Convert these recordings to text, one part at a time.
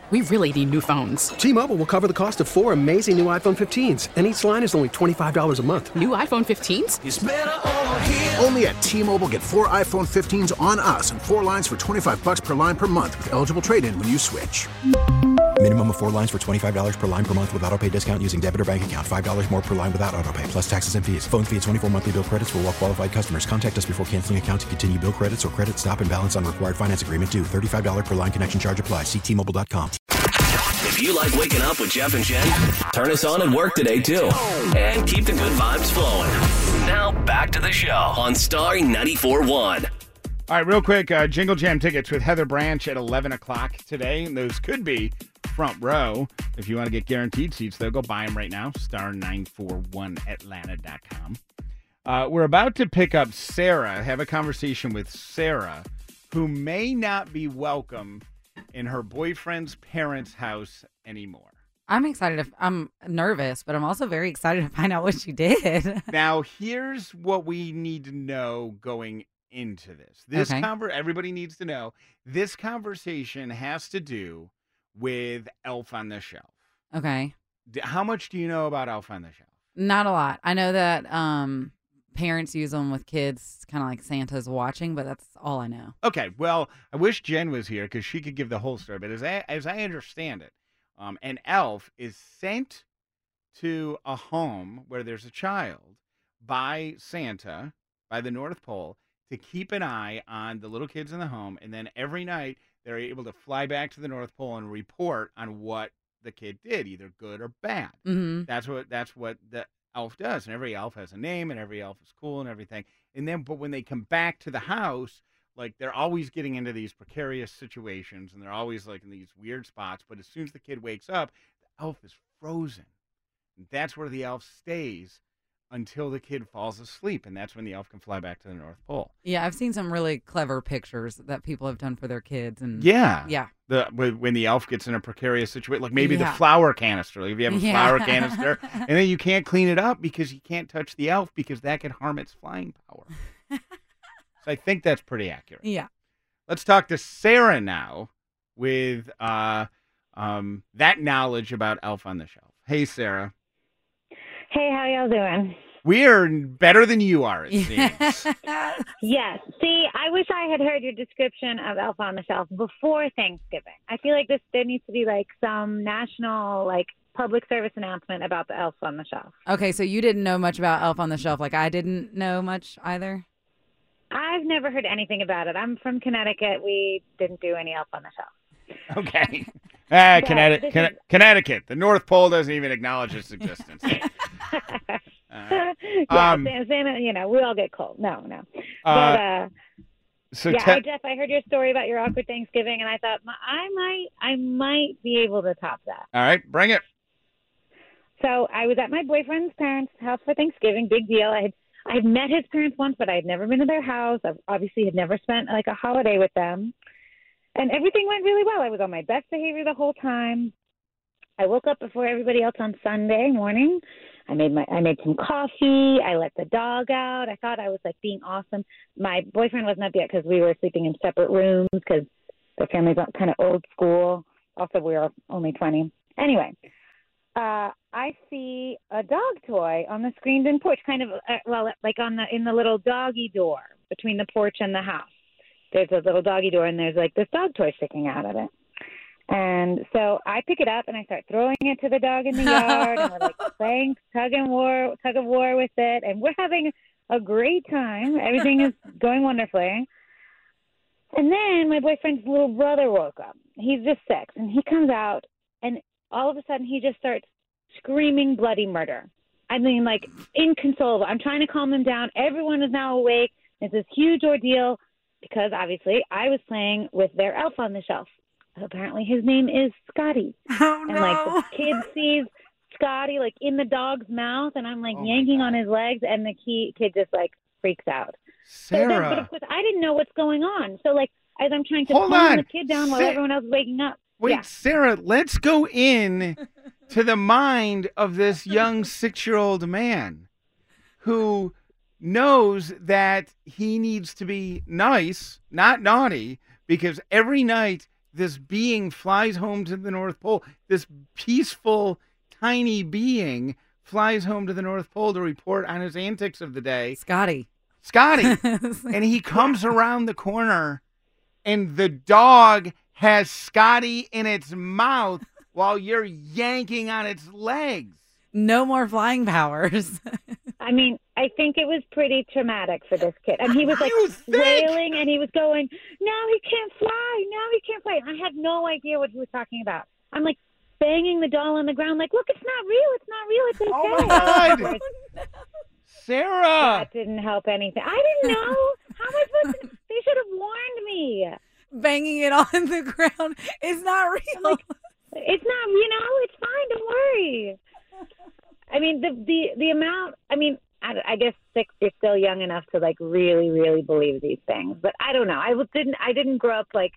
We really need new phones. T-Mobile will cover the cost of 4 amazing new iPhone 15s, and each line is only $25 a month. New iPhone 15s? It's better over here. Only at T-Mobile, get 4 iPhone 15s on us and 4 lines for $25 per line per month with eligible trade-in when you switch. Minimum of 4 lines for $25 per line per month with autopay discount using debit or bank account. $5 more per line without autopay, plus taxes and fees. Phone fee at 24 monthly bill credits for well-qualified customers. Contact us before canceling account to continue bill credits or credit stop and balance on required finance agreement due. $35 per line connection charge applies. See T-Mobile.com. If you like waking up with Jeff and Jen, turn us on at work today, too. And keep the good vibes flowing. Now, back to the show on Star 94.1. All right, real quick, Jingle Jam tickets with Heather Branch at 11 o'clock today. And those could be front row. If you want to get guaranteed seats, though, go buy them right now. Star941atlanta.com. We're about to pick up Sarah, have a conversation with Sarah, who may not be welcome in her boyfriend's parents' house anymore. I'm excited. I'm nervous, but I'm also very excited to find out what she did. Now, here's what we need to know going into this. Everybody needs to know this conversation has to do with Elf on the Shelf. Okay. How much do you know about Elf on the Shelf? Not a lot. I know that parents use them with kids, kind of like Santa's watching, but that's all I know. Okay, well, I wish Jen was here because she could give the whole story. But as I understand it, an elf is sent to a home where there's a child by Santa, by the North Pole, to keep an eye on the little kids in the home. And then every night they're able to fly back to the North Pole and report on what the kid did, either good or bad. Mm-hmm. That's what the elf does. And every elf has a name and every elf is cool and everything. And then, but when they come back to the house, like they're always getting into these precarious situations and they're always like in these weird spots. But as soon as the kid wakes up, the elf is frozen. And that's where the elf stays until the kid falls asleep. And that's when the elf can fly back to the North Pole. Yeah, I've seen some really clever pictures that people have done for their kids. And yeah. When the elf gets in a precarious situation, like maybe the flour canister. Like if you have a flour canister and then you can't clean it up because you can't touch the elf because that could harm its flying power. So I think that's pretty accurate. Yeah. Let's talk to Sarah now with that knowledge about Elf on the Shelf. Hey, Sarah. Hey, how y'all doing? We are better than you are, it seems. Yes. See, I wish I had heard your description of Elf on the Shelf before Thanksgiving. I feel like there needs to be like some national public service announcement about the Elf on the Shelf. Okay, so you didn't know much about Elf on the Shelf. Like I didn't know much either? I've never heard anything about it. I'm from Connecticut. We didn't do any Elf on the Shelf. Okay. Connecticut. The North Pole doesn't even acknowledge its existence. Santa, we all get cold. No. Jeff, I heard your story about your awkward Thanksgiving, and I thought I might be able to top that. All right, bring it. So I was at my boyfriend's parents' house for Thanksgiving. Big deal. I had met his parents once, but I had never been to their house. I obviously had never spent a holiday with them. And everything went really well. I was on my best behavior the whole time. I woke up before everybody else on Sunday morning. I made some coffee. I let the dog out. I thought I was being awesome. My boyfriend wasn't up yet because we were sleeping in separate rooms because the family's kind of old school. Also, we were only 20. Anyway, I see a dog toy on the screened-in porch, kind of in the little doggy door between the porch and the house. There's a little doggy door, and there's this dog toy sticking out of it. And so I pick it up, and I start throwing it to the dog in the yard, and we're playing tug of war with it, and we're having a great time. Everything is going wonderfully. And then my boyfriend's little brother woke up. He's just 6, and he comes out, and all of a sudden he just starts screaming bloody murder. I mean, inconsolable. I'm trying to calm him down. Everyone is now awake. It's this huge ordeal. Because obviously I was playing with their Elf on the Shelf. Apparently his name is Scotty. Oh, no. And the kid sees Scotty in the dog's mouth, and I'm yanking on his legs, and the kid just freaks out. Sarah. But of course I didn't know what's going on. So as I'm trying to calm the kid down while everyone else is waking up. Wait, yeah. Sarah, let's go in to the mind of this young 6-year-old man who knows that he needs to be nice, not naughty, because every night this being flies home to the North Pole. This peaceful, tiny being flies home to the North Pole to report on his antics of the day. Scotty. And he comes around the corner, and the dog has Scotty in its mouth while you're yanking on its legs. No more flying powers. I mean, I think it was pretty traumatic for this kid. And he was like wailing, and he was going, "No, he can't fly. No, he can't fly." And I had no idea what he was talking about. I'm like banging the doll on the ground, like, "Look, it's not real. It's not real. It's okay." Oh my God. Sarah! That didn't help anything. I didn't know. How am I supposed to? They should have warned me. Banging it on the ground. It's not real. Like, it's not, it's fine. Don't worry. I mean, the amount, I guess 6 is still young enough to like really, really believe these things. But I don't know. I didn't grow up like,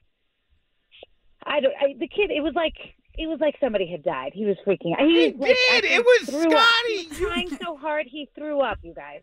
the kid, it was like somebody had died. He was freaking out. He did. It was Scotty. He was trying so hard, he threw up, you guys.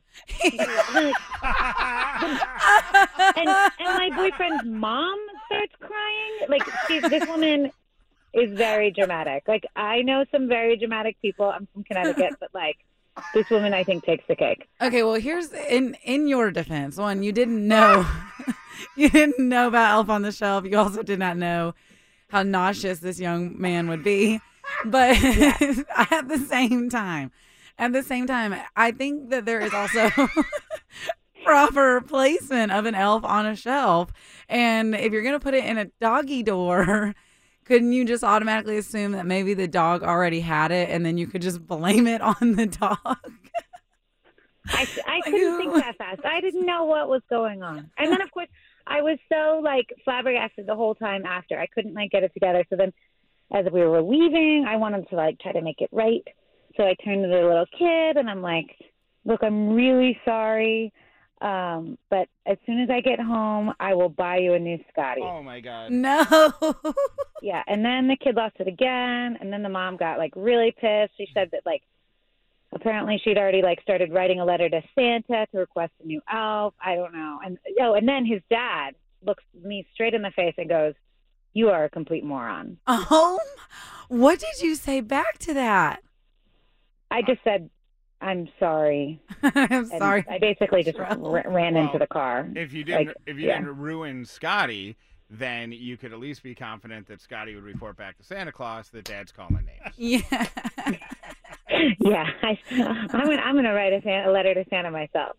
And my boyfriend's mom starts crying. Like, this woman is very dramatic. Like, I know some very dramatic people. I'm from Connecticut, but like, this woman, I think, takes the cake. Okay, well, here's in your defense. One, you didn't know about Elf on the Shelf. You also did not know how nauseous this young man would be. But at the same time, I think that there is also proper placement of an elf on a shelf. And if you're going to put it in a doggy door, couldn't you just automatically assume that maybe the dog already had it and then you could just blame it on the dog? I couldn't think that fast. I didn't know what was going on. And then, of course, I was so, like, flabbergasted the whole time after. I couldn't, like, get it together. So then as we were leaving, I wanted to, like, try to make it right. So I turned to the little kid, and I'm like, "Look, I'm really sorry. But as soon as I get home, I will buy you a new Scotty." Oh, my God. No. Yeah, and then the kid lost it again, and then the mom got, like, really pissed. She said that, like, apparently she'd already, like, started writing a letter to Santa to request a new elf. I don't know. And then his dad looks me straight in the face and goes, "You are a complete moron." Oh, what did you say back to that? I just said, "I'm sorry." I'm sorry. I basically just ran into the car. If you didn't ruin Scotty, then you could at least be confident that Scotty would report back to Santa Claus that Dad's calling names. Yeah. Yeah, I'm gonna write a letter to Santa myself.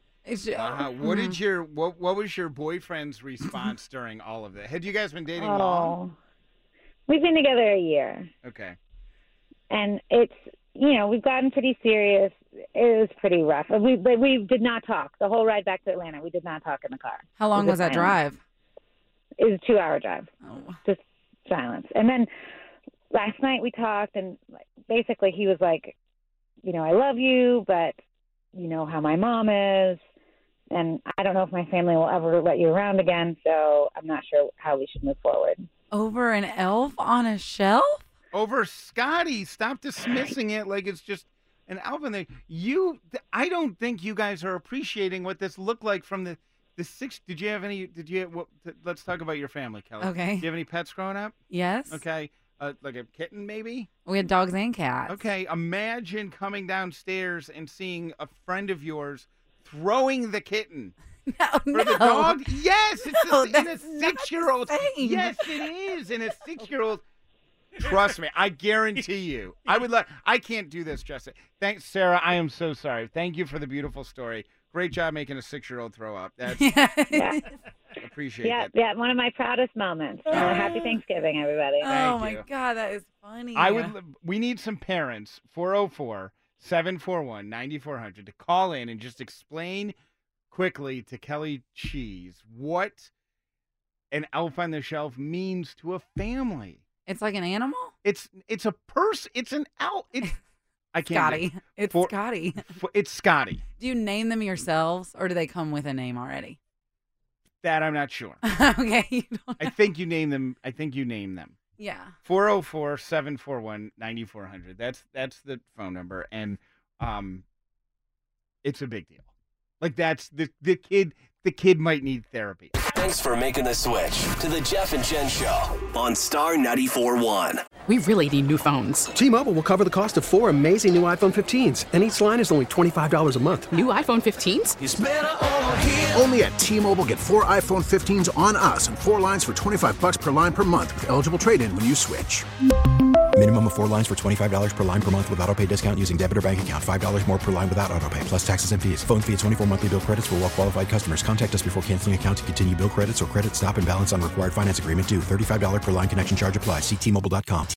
What was your boyfriend's response during all of that? Had you guys been dating long? Oh, we've been together a year. Okay. And it's, we've gotten pretty serious. It was pretty rough. We did not talk the whole ride back to Atlanta. We did not talk in the car. How long was that drive? It was a 2-hour drive. Oh. Just silence. And then last night we talked, and basically he was like, "I love you, but you know how my mom is, and I don't know if my family will ever let you around again, so I'm not sure how we should move forward." Over an elf on a shelf? Over Scotty. Stop dismissing it like it's just an elf in there. I don't think you guys are appreciating what this looked like from the six. Let's talk about your family, Kelly. Okay. Do you have any pets growing up? Yes. Okay. Like a kitten, maybe? We had dogs and cats. Okay. Imagine coming downstairs and seeing a friend of yours throwing the kitten. For the dog? Yes, it's in a 6-year-old. Yes, it is in a 6-year-old. Trust me, I guarantee you. I can't do this, Justin. Thanks, Sarah. I am so sorry. Thank you for the beautiful story. Great job making a 6-year-old throw up. That's appreciate it. Yeah, one of my proudest moments. Happy Thanksgiving, everybody. Oh my God, that is funny. We need some parents. 404-741-9400 to call in and just explain quickly to Kelly Cheese what an elf on the shelf means to a family. It's like an animal? It's a person. It's an elf. I can't. Scotty. Scotty. It's Scotty. Do you name them yourselves, or do they come with a name already? That I'm not sure. Okay. You don't I think you name them. Yeah. 404-741-9400. That's the phone number, and it's a big deal. Like that's the kid. The kid might need therapy. Thanks for making the switch to the Jeff and Jen Show on Star 94.1. We really need new phones. T-Mobile will cover the cost of 4 amazing new iPhone 15s, and each line is only $25 a month. New iPhone 15s? It's better over here. Only at T-Mobile, get 4 iPhone 15s on us and 4 lines for $25 per line per month with eligible trade-in when you switch. Minimum of 4 lines for $25 per line per month with autopay discount using debit or bank account. $5 more per line without autopay, plus taxes and fees. Phone fee at 24 monthly bill credits for well-qualified customers. Contact us before canceling account to continue bill credits or credit stop and balance on required finance agreement due. $35 per line connection charge applies. See T-Mobile.com.